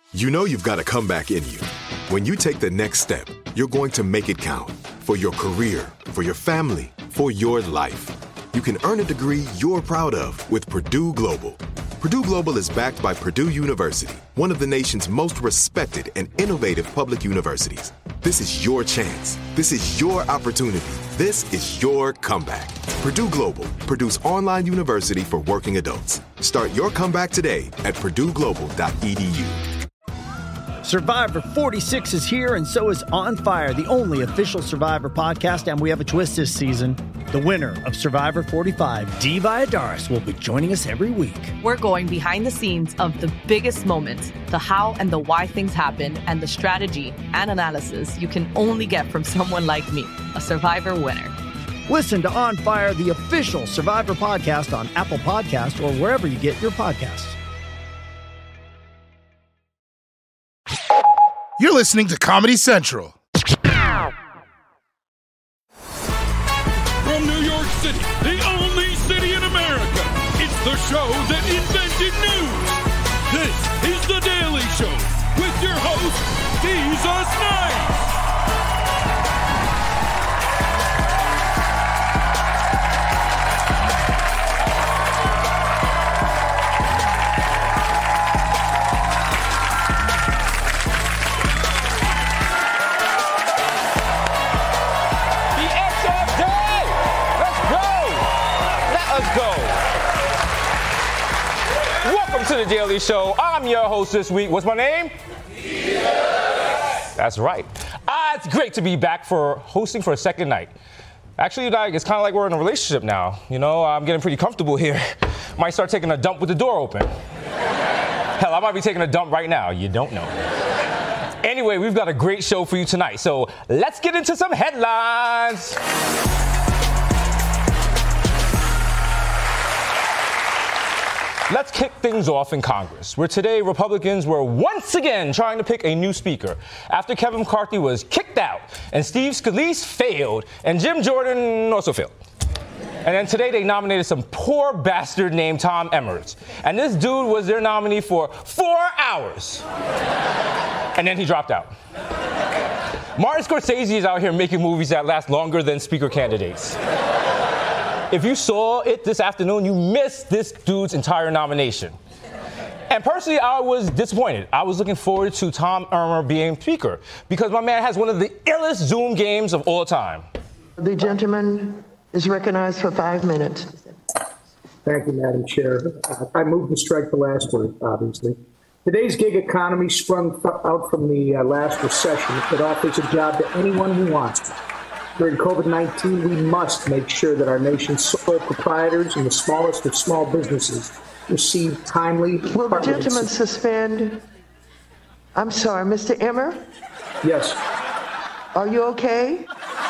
You know you've got a comeback in you. When you take the next step, you're going to make it count. For your career, for your family, for your life. You can earn a degree you're proud of with Purdue Global. Purdue Global is backed by Purdue University, one of the nation's most respected and innovative public universities. This is your chance. This is your opportunity. This is your comeback. Purdue Global, Purdue's online university for working adults. Start your comeback today at purdueglobal.edu. Survivor 46 is here, and so is On Fire, the only official Survivor podcast, and we have a twist this season. The winner of Survivor 45, Dee Valladares, will be joining us every week. We're going behind the scenes of the biggest moments, the how and the why things happen, and the strategy and analysis you can only get from someone like me, a Survivor winner. Listen to On Fire, the official Survivor podcast on Apple Podcasts or wherever you get your podcasts. You're listening to Comedy Central. From New York City, the only city in America, it's the show that invented news. This is The Daily Show with your host, Jesus Knight. Welcome to The Daily Show. I'm your host this week. What's my name? Yes. That's right. It's great to be back for hosting for a second night. Actually, it's kind of like we're in a relationship now. You know, I'm getting pretty comfortable here. Might start taking a dump with the door open. Hell, I might be taking a dump right now. You don't know. Anyway, we've got a great show for you tonight. So let's get into some headlines. Let's kick things off in Congress, where today Republicans were once again trying to pick a new speaker after Kevin McCarthy was kicked out and Steve Scalise failed and Jim Jordan also failed. And then today they nominated some poor bastard named Tom Emmerich. And this dude was their nominee for 4 hours. And then he dropped out. Martin Scorsese is out here making movies that last longer than speaker candidates. If you saw it this afternoon, you missed this dude's entire nomination. And personally, I was disappointed. I was looking forward to Tom Emmer being speaker because my man has one of the illest Zoom games of all time. The gentleman is recognized for 5 minutes. Thank you, Madam Chair. I move to strike the last word, obviously. Today's gig economy sprung out from the last recession. It offers a job to anyone who wants it. During COVID-19, we must make sure that our nation's sole proprietors and the smallest of small businesses receive timely... Will the gentleman suspend? I'm sorry, Mr. Emmer? Yes. Are you okay?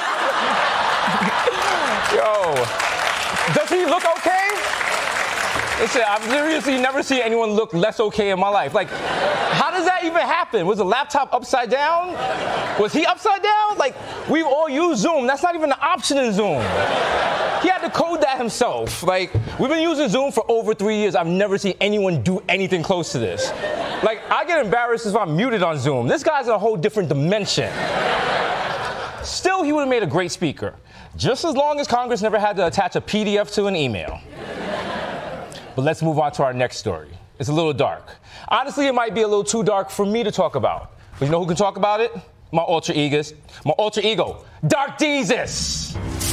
Yo, does he look okay? Listen, I've seriously never seen anyone look less okay in my life. Like, how does that even happen? Was the laptop upside down? Was he upside down? Like, we've all used Zoom. That's not even an option in Zoom. He had to code that himself. Like, we've been using Zoom for over 3 years. I've never seen anyone do anything close to this. Like, I get embarrassed if I'm muted on Zoom. This guy's in a whole different dimension. Still, he would have made a great speaker. Just as long as Congress never had to attach a PDF to an email. But let's move on to our next story. It's a little dark. Honestly, it might be a little too dark for me to talk about. But you know who can talk about it? My alter ego, Dark Jesus.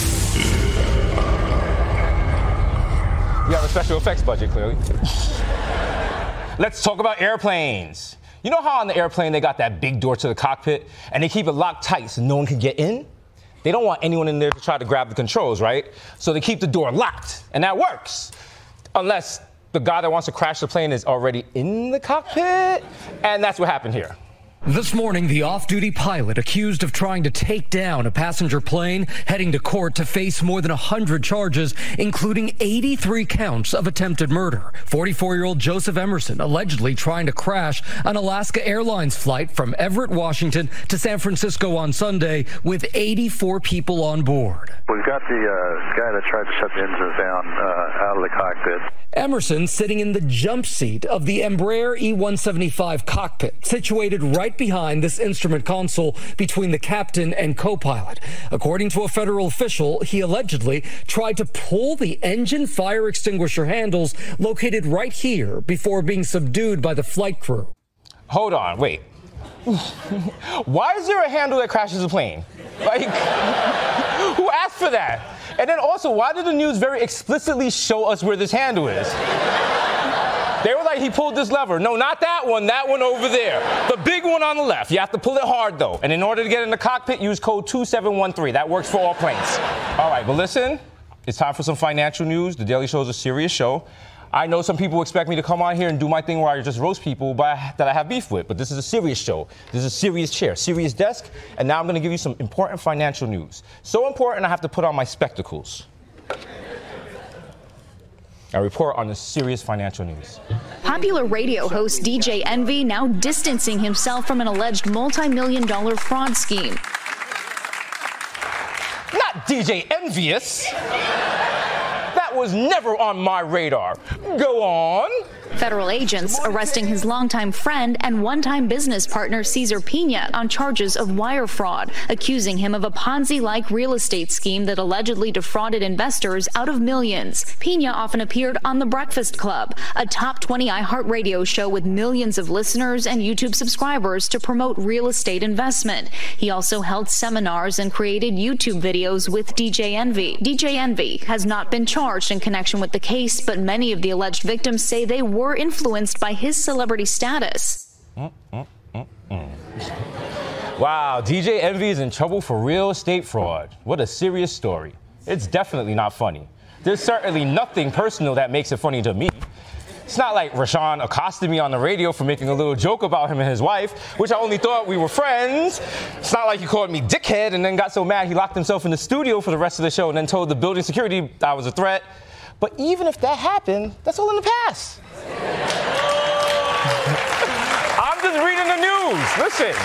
We have a special effects budget, clearly. Let's talk about airplanes. You know how on the airplane they got that big door to the cockpit and they keep it locked tight so no one can get in? They don't want anyone in there to try to grab the controls, right? So they keep the door locked, and that works. Unless the guy that wants to crash the plane is already in the cockpit, and that's what happened here. This morning, the off-duty pilot accused of trying to take down a passenger plane heading to court to face more than 100 charges, including 83 counts of attempted murder. 44-year-old Joseph Emerson allegedly trying to crash an Alaska Airlines flight from Everett, Washington to San Francisco on Sunday with 84 people on board. We've got the guy that tried to shut the engines down out of the cockpit. Emerson sitting in the jump seat of the Embraer E-175 cockpit, situated right behind this instrument console between the captain and co-pilot. According to a federal official, he allegedly tried to pull the engine fire extinguisher handles located right here before being subdued by the flight crew. Hold on, wait. Why is there a handle that crashes a plane? Like, who asked for that? And then also, why did the news very explicitly show us where this handle is? They were like, he pulled this lever. No, not that one over there. The big one on the left. You have to pull it hard, though. And in order to get in the cockpit, use code 2713. That works for all planes. All right, but listen, it's time for some financial news. The Daily Show is a serious show. I know some people expect me to come on here and do my thing where I just roast people that I have beef with, but this is a serious show. This is a serious chair, serious desk, and now I'm going to give you some important financial news. So important, I have to put on my spectacles. A report on the serious financial news. Popular radio host DJ Envy now distancing himself from an alleged multi-million-dollar fraud scheme. Not DJ Envious. That was never on my radar. Go on. Federal agents arresting his longtime friend and one-time business partner Cesar Pina on charges of wire fraud, accusing him of a Ponzi-like real estate scheme that allegedly defrauded investors out of millions. Pina often appeared on The Breakfast Club, a top 20 iHeartRadio show with millions of listeners and YouTube subscribers to promote real estate investment. He also held seminars and created YouTube videos with DJ Envy. DJ Envy has not been charged in connection with the case, but many of the alleged victims say they were influenced by his celebrity status. Wow, DJ Envy is in trouble for real estate fraud. What a serious story. It's definitely not funny. There's certainly nothing personal that makes it funny to me. It's not like Rashawn accosted me on the radio for making a little joke about him and his wife, which I only thought we were friends. It's not like he called me dickhead and then got so mad he locked himself in the studio for the rest of the show and then told the building security I was a threat. But even if that happened, that's all in the past. I'm just reading the news. Listen.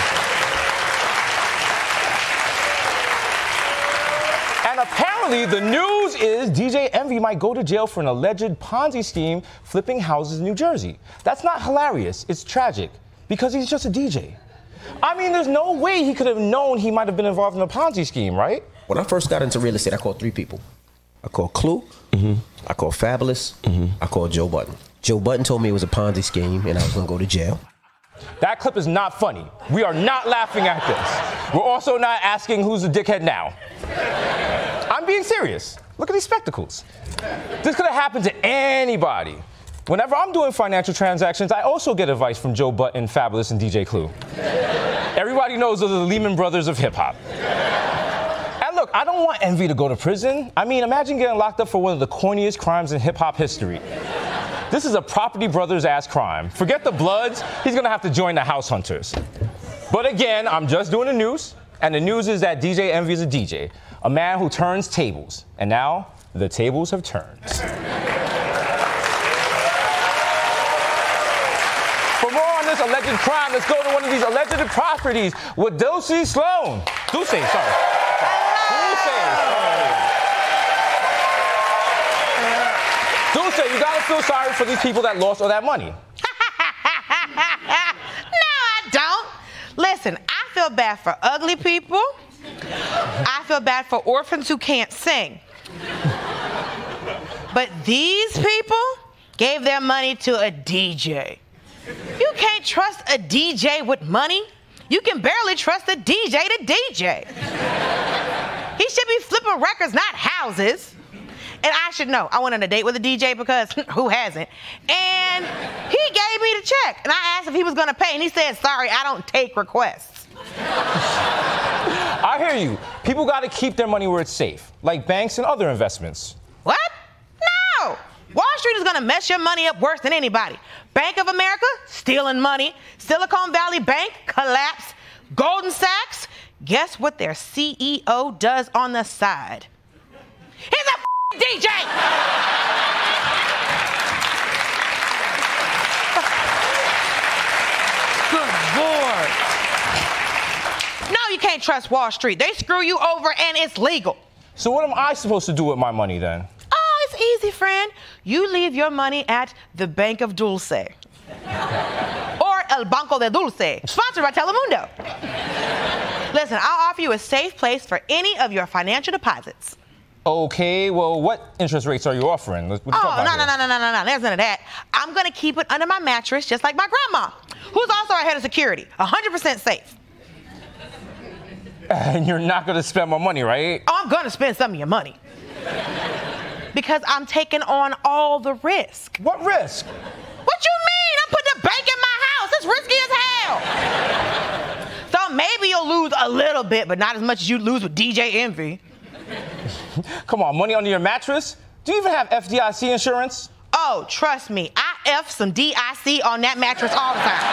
And apparently the news is DJ Envy might go to jail for an alleged Ponzi scheme flipping houses in New Jersey. That's not hilarious. It's tragic because he's just a DJ. I mean, there's no way he could have known he might have been involved in a Ponzi scheme, right? When I first got into real estate, I called 3 people. I called Clue, I called Fabulous, I called Joe Budden. Joe Budden told me it was a Ponzi scheme and I was going to go to jail. That clip is not funny. We are not laughing at this. We're also not asking who's the dickhead now. I'm being serious. Look at these spectacles. This could have happened to anybody. Whenever I'm doing financial transactions, I also get advice from Joe Budden, Fabulous, and DJ Clue. Everybody knows those are the Lehman Brothers of hip-hop. Look, I don't want Envy to go to prison. I mean, imagine getting locked up for one of the corniest crimes in hip-hop history. This is a Property Brothers-ass crime. Forget the Bloods. He's going to have to join the House Hunters. But again, I'm just doing the news. And the news is that DJ Envy is a DJ, a man who turns tables. And now, the tables have turned. For more on this alleged crime, let's go to one of these alleged properties with Dulce Sloan. Dulce, sorry. Dulce, you gotta feel sorry for these people that lost all that money. No, I don't. Listen, I feel bad for ugly people. I feel bad for orphans who can't sing. But these people gave their money to a DJ. You can't trust a DJ with money. You can barely trust a DJ to DJ. He should be flipping records, not houses. And I should know. I went on a date with a DJ because who hasn't? And he gave me the check. And I asked if he was going to pay. And he said, sorry, I don't take requests. I hear you. People got to keep their money where it's safe, like banks and other investments. What? No. Wall Street is going to mess your money up worse than anybody. Bank of America, stealing money. Silicon Valley Bank, collapse. Goldman Sachs, guess what their CEO does on the side? He's a DJ! Good Lord. No, you can't trust Wall Street. They screw you over and it's legal. So what am I supposed to do with my money then? Oh, it's easy, friend. You leave your money at the Bank of Dulce. Or El Banco de Dulce, sponsored by Telemundo. Listen, I'll offer you a safe place for any of your financial deposits. Okay, well, what interest rates are you offering? No. There's none of that. I'm going to keep it under my mattress, just like my grandma, who's also our head of security. 100% safe. And you're not going to spend my money, right? Oh, I'm going to spend some of your money. Because I'm taking on all the risk. What risk? What you mean? I'm putting a bank in my house. It's risky as hell. So maybe you'll lose a little bit, but not as much as you lose with DJ Envy. Come on, money under your mattress? Do you even have FDIC insurance? Oh, trust me. I F some DIC on that mattress all the time.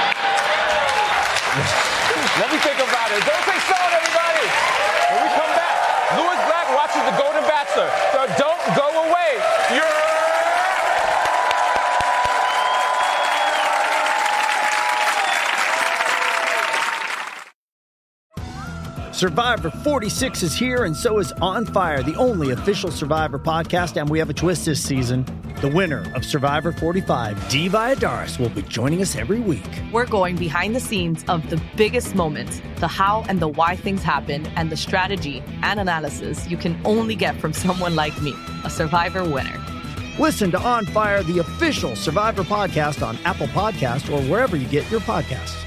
Let me think about it. Don't take sound, everybody. When we come back, Louis Black watches The Golden Bachelor. So don't go away. Survivor 46 is here, and so is On Fire, the only official Survivor podcast, and we have a twist this season. The winner of Survivor 45, Dee Valladares, will be joining us every week. We're going behind the scenes of the biggest moments, the how and the why things happen, and the strategy and analysis you can only get from someone like me, a Survivor winner. Listen to On Fire, the official Survivor podcast on Apple Podcasts or wherever you get your podcasts.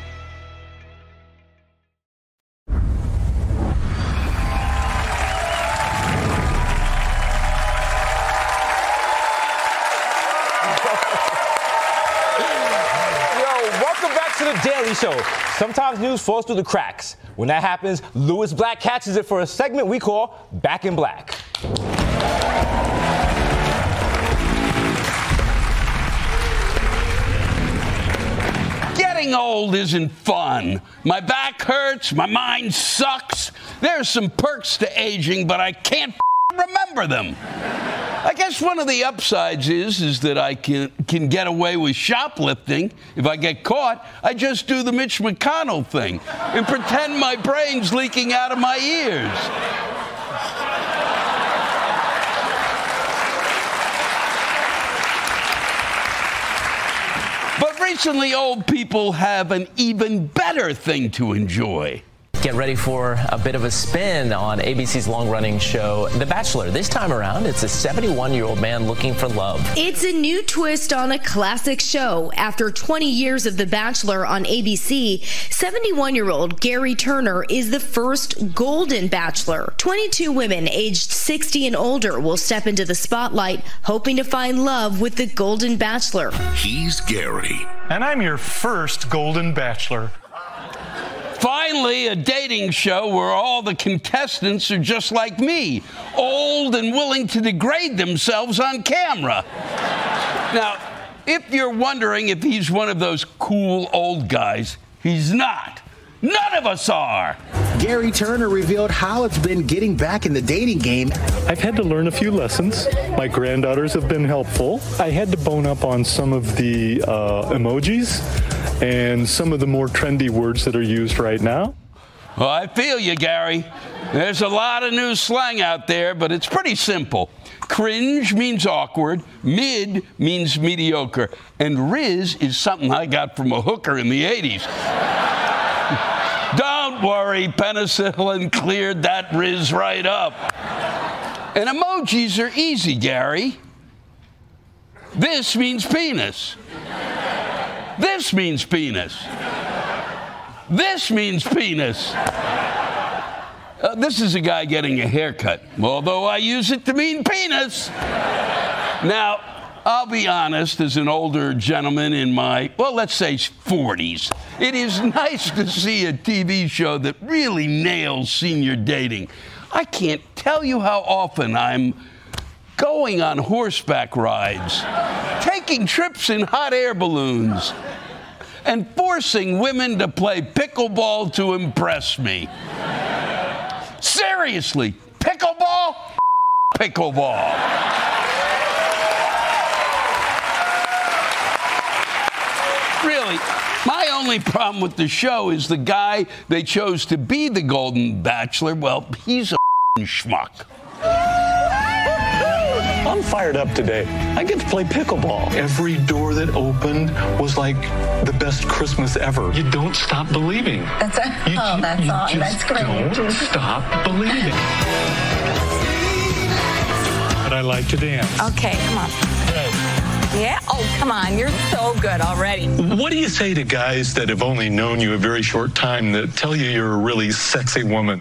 To The Daily Show. Sometimes news falls through the cracks. When that happens, Louis Black catches it for a segment we call Back in Black. Getting old isn't fun. My back hurts, my mind sucks. There's some perks to aging, but I can't remember them. I guess one of the upsides is that I can get away with shoplifting. If I get caught, I just do the Mitch McConnell thing and pretend my brain's leaking out of my ears. But recently, old people have an even better thing to enjoy. Get ready for a bit of a spin on ABC's long-running show, The Bachelor. This time around, it's a 71-year-old man looking for love. It's a new twist on a classic show. After 20 years of The Bachelor on ABC, 71-year-old Gary Turner is the first Golden Bachelor. 22 women aged 60 and older will step into the spotlight, hoping to find love with the Golden Bachelor. He's Gary. And I'm your first Golden Bachelor. Finally, a dating show where all the contestants are just like me, old and willing to degrade themselves on camera. Now, if you're wondering if he's one of those cool old guys, he's not. None of us are. Gary Turner revealed how it's been getting back in the dating game. I've had to learn a few lessons. My granddaughters have been helpful. I had to bone up on some of the emojis and some of the more trendy words that are used right now. Well, I feel you, Gary. There's a lot of new slang out there, but it's pretty simple. Cringe means awkward, mid means mediocre, and Riz is something I got from a hooker in the 80s. Don't worry, penicillin cleared that Riz right up. And emojis are easy, Gary. This means penis. This means penis. This means penis. This is a guy getting a haircut, although I use it to mean penis. Now, I'll be honest, as an older gentleman in my, well, let's say 40s, it is nice to see a TV show that really nails senior dating. I can't tell you how often I'm going on horseback rides, taking trips in hot air balloons, and forcing women to play pickleball to impress me. Seriously, pickleball? Pickleball. Really, my only problem with the show is the guy they chose to be the Golden Bachelor, well, he's a schmuck. I'm fired up today. I get to play pickleball. Every door that opened was like the best Christmas ever. You don't stop believing. That's great. Don't stop believing. But I like to dance. Okay, come on. Yeah? Oh, come on. You're so good already. What do you say to guys that have only known you a very short time that tell you you're a really sexy woman?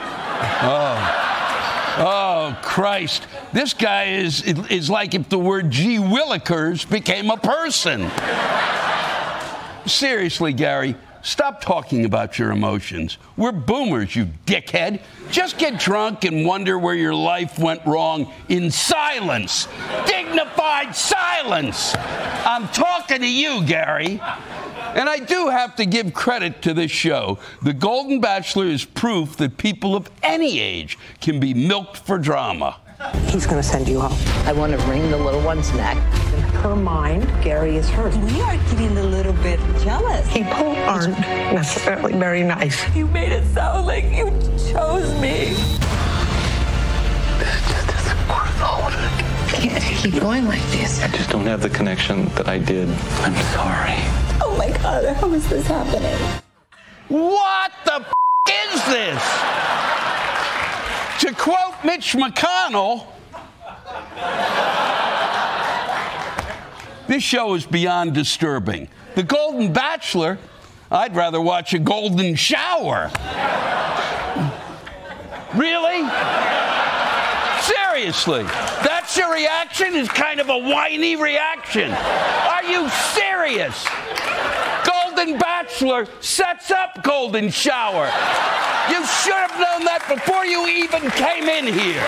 Oh, Christ. This guy is like if the word gee willikers became a person. Seriously, Gary, stop talking about your emotions. We're boomers, you dickhead. Just get drunk and wonder where your life went wrong in silence. Dignified silence. I'm talking to you, Gary. And I do have to give credit to this show. The Golden Bachelor is proof that people of any age can be milked for drama. He's going to send you home. I want to wring the little one's neck. In her mind, Gary is hers. We are getting a little bit jealous. People aren't necessarily very nice. You made it sound like you chose me. This just isn't worth holding. I can't keep going like this. I just don't have the connection that I did. I'm sorry. Oh my God, how is this happening? What the is this? To quote Mitch McConnell, this show is beyond disturbing. The Golden Bachelor, I'd rather watch a golden shower. Really? Seriously? That's your reaction? It's kind of a whiny reaction. Are you serious? Golden Bachelor sets up golden shower. You should have known that before you even came in here.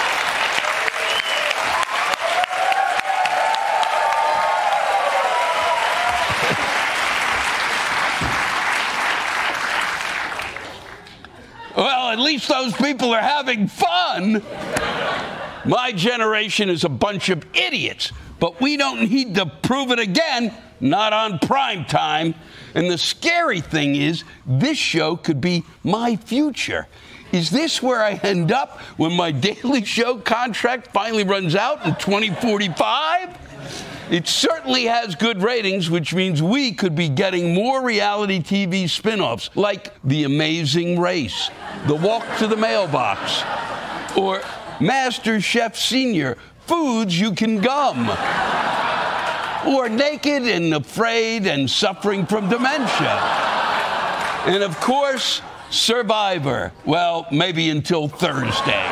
Well, at least those people are having fun. My generation is a bunch of idiots, but we don't need to prove it again, not on prime time. And the scary thing is, this show could be my future. Is this where I end up when my Daily Show contract finally runs out in 2045? It certainly has good ratings, which means we could be getting more reality TV spin-offs like The Amazing Race, The Walk to the Mailbox, or Master Chef Senior, Foods You Can Gum, or Naked and Afraid and Suffering from Dementia. And of course, Survivor. Well, maybe until Thursday.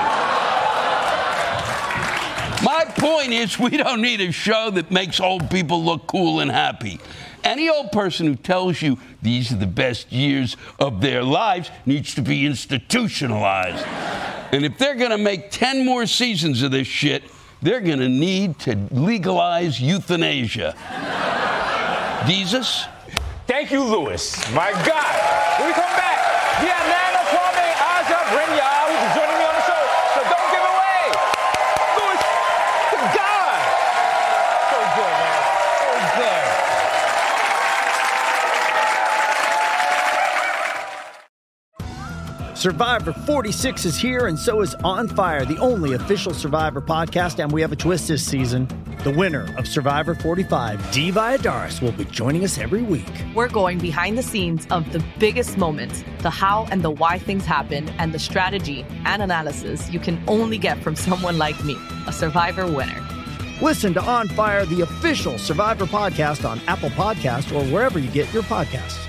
My point is, we don't need a show that makes old people look cool and happy. Any old person who tells you these are the best years of their lives needs to be institutionalized. And if they're going to make 10 more seasons of this shit, they're going to need to legalize euthanasia. Jesus? Thank you, Lewis. My God. When we come back, we have Nana Kwame Adjei-Brenyah, who's joining me on the show. So don't give away. Lewis, good God. So good, man. So good. Survivor 46 is here, and so is On Fire, the only official Survivor podcast, and we have a twist this season. The winner of Survivor 45, Dee Valladares, will be joining us every week. We're going behind the scenes of the biggest moments, the how and the why things happen, and the strategy and analysis you can only get from someone like me, a Survivor winner. Listen to On Fire, the official Survivor podcast on Apple Podcasts or wherever you get your podcasts.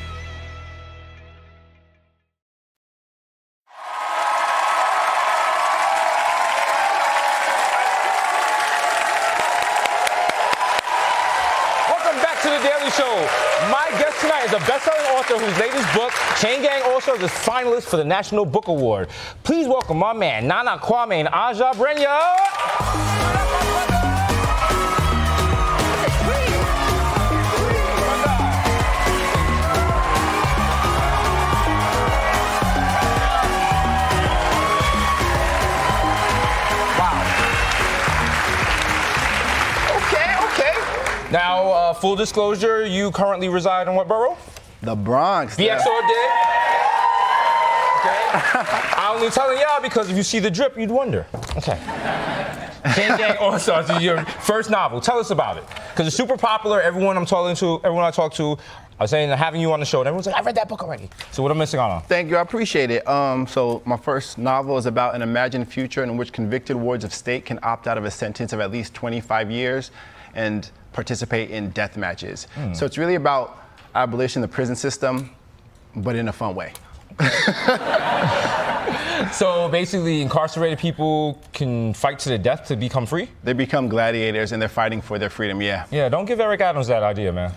My guest tonight is a best-selling author whose latest book, Chain Gang All-Stars, is finalist for the National Book Award. Please welcome my man, Nana Kwame Adjei-Brenyah. Full disclosure, you currently reside in what borough? The Bronx. BXO did. I'm only telling y'all because if you see the drip, you'd wonder. Okay. King Gang All Stars is your first novel. Tell us about it. Because it's super popular. Everyone I talk to, I was saying having you on the show, and everyone's like, I read that book already. So what am I missing out on? Thank you, I appreciate it. So my first novel is about an imagined future in which convicted wards of state can opt out of a sentence of at least 25 years and participate in death matches. So it's really about abolition of the prison system, but in a fun way. So basically, incarcerated people can fight to the death to become free? They become gladiators and they're fighting for their freedom, yeah. Yeah, don't give Eric Adams that idea, man.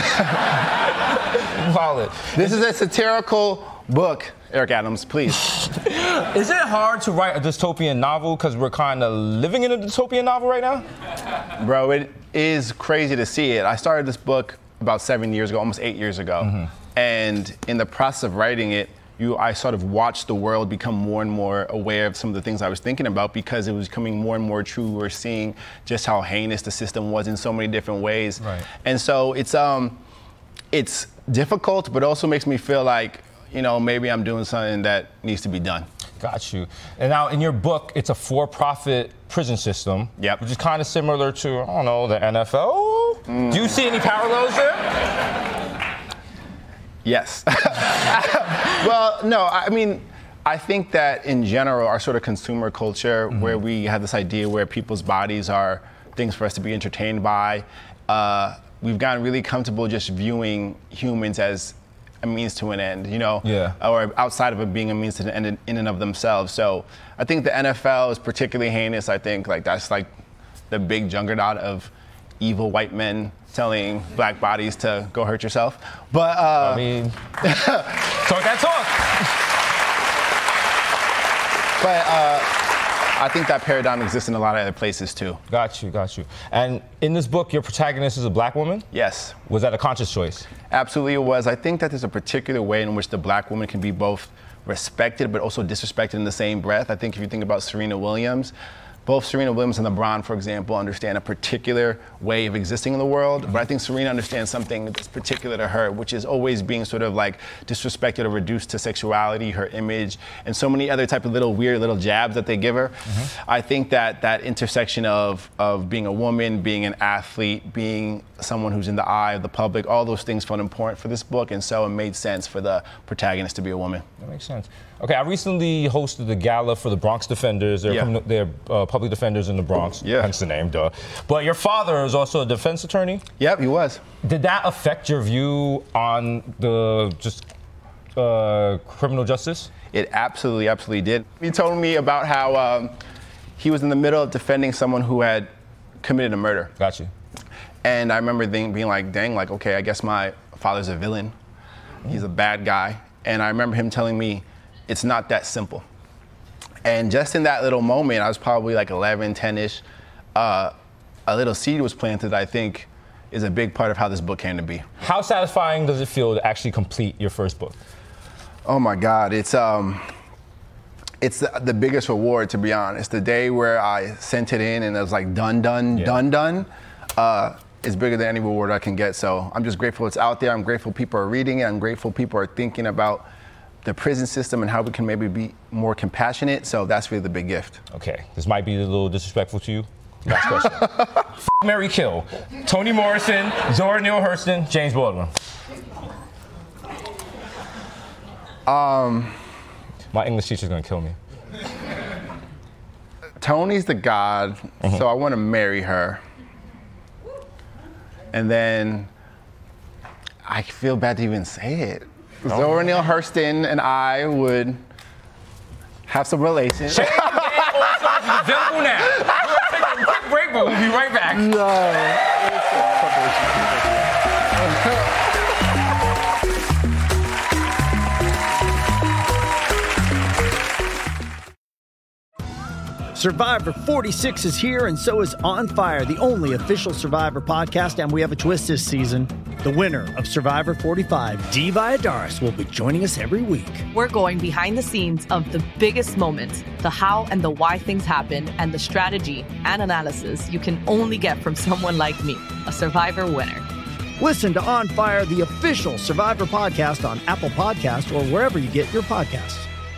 This is a satirical book, Eric Adams, please. Is it hard to write a dystopian novel because we're kind of living in a dystopian novel right now? Bro, it is crazy to see it. I started this book about 7 years ago, almost 8 years ago. And in the process of writing it, I sort of watched the world become more and more aware of some of the things I was thinking about because it was becoming more and more true. We were seeing just how heinous the system was in so many different ways. Right. And so it's difficult, but also makes me feel like, maybe I'm doing something that needs to be done. Got you. And now in your book, it's a for-profit prison system, which is kind of similar to, I don't know, the NFL? Do you see any parallels there? Yes. Well, no, I think that in general, our sort of consumer culture, where we have this idea where people's bodies are things for us to be entertained by, we've gotten really comfortable just viewing humans as a means to an end, or outside of it being a means to an end in and of themselves. So I think the NFL is particularly heinous. I think that's like the big juggernaut of evil white men telling black bodies to go hurt yourself. But talk that talk. But I think that paradigm exists in a lot of other places too. Got you. And in this book, your protagonist is a black woman? Yes. Was that a conscious choice? Absolutely it was. I think that there's a particular way in which the black woman can be both respected but also disrespected in the same breath. I think if you think about Serena Williams, both Serena Williams and LeBron, for example, understand a particular way of existing in the world, but I think Serena understands something that's particular to her, which is always being sort of like disrespected or reduced to sexuality, her image, and so many other type of weird little jabs that they give her. I think that intersection of being a woman, being an athlete, being someone who's in the eye of the public, all those things felt important for this book, and so it made sense for the protagonist to be a woman. That makes sense. Okay, I recently hosted the gala for the Bronx Defenders. They're public defenders in the Bronx, hence the name, duh. But your father is also a defense attorney? Yep, he was. Did that affect your view on criminal justice? It absolutely did. He told me about how he was in the middle of defending someone who had committed a murder. Got you. And I remember being like, dang, okay, I guess my father's a villain. He's a bad guy. And I remember him telling me, it's not that simple. And just in that little moment, I was probably like 11, 10-ish, a little seed was planted that I think is a big part of how this book came to be. How satisfying does it feel to actually complete your first book? Oh my God, it's the biggest reward, to be honest. The day where I sent it in and it was like done, is bigger than any reward I can get. So I'm just grateful it's out there. I'm grateful people are reading it. I'm grateful people are thinking about the prison system and how we can maybe be more compassionate. So that's really the big gift. Okay, this might be a little disrespectful to you. Last question. Marry, kill. Toni Morrison, Zora Neale Hurston, James Baldwin. My English teacher's gonna kill me. Tony's the god, so I want to marry her. And then I feel bad to even say it. Zora Neale Hurston and I would have some relations. Available now. We're going to take a quick break, but we'll be right back. Survivor 46 is here, and so is On Fire, the only official Survivor podcast, and we have a twist this season. The winner of Survivor 45, Dee Valladares, will be joining us every week. We're going behind the scenes of the biggest moments, the how and the why things happen, and the strategy and analysis you can only get from someone like me, a Survivor winner. Listen to On Fire, the official Survivor podcast on Apple Podcasts or wherever you get your podcasts.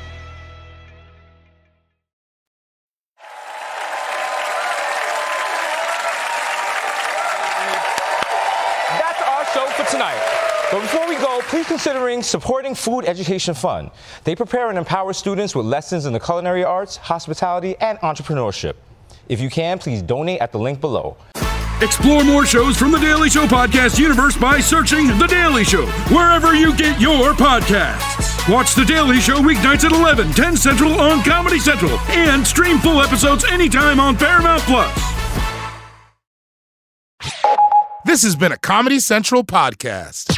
That's our show for tonight. But before we go, please consider supporting Food Education Fund. They prepare and empower students with lessons in the culinary arts, hospitality, and entrepreneurship. If you can, please donate at the link below. Explore more shows from The Daily Show podcast universe by searching The Daily Show wherever you get your podcasts. Watch The Daily Show weeknights at 11, 10 Central on Comedy Central, and stream full episodes anytime on Paramount+. This has been a Comedy Central podcast.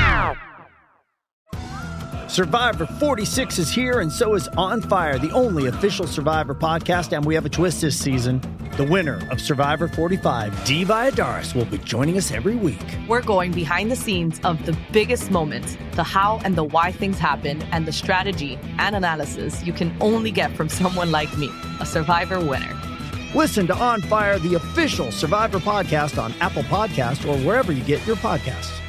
Survivor 46 is here, and so is On Fire, the only official Survivor podcast, and we have a twist this season. The winner of Survivor 45, Dee Valladares, will be joining us every week. We're going behind the scenes of the biggest moments, the how and the why things happen, and the strategy and analysis you can only get from someone like me, a Survivor winner. Listen to On Fire, the official Survivor podcast on Apple Podcasts or wherever you get your podcasts.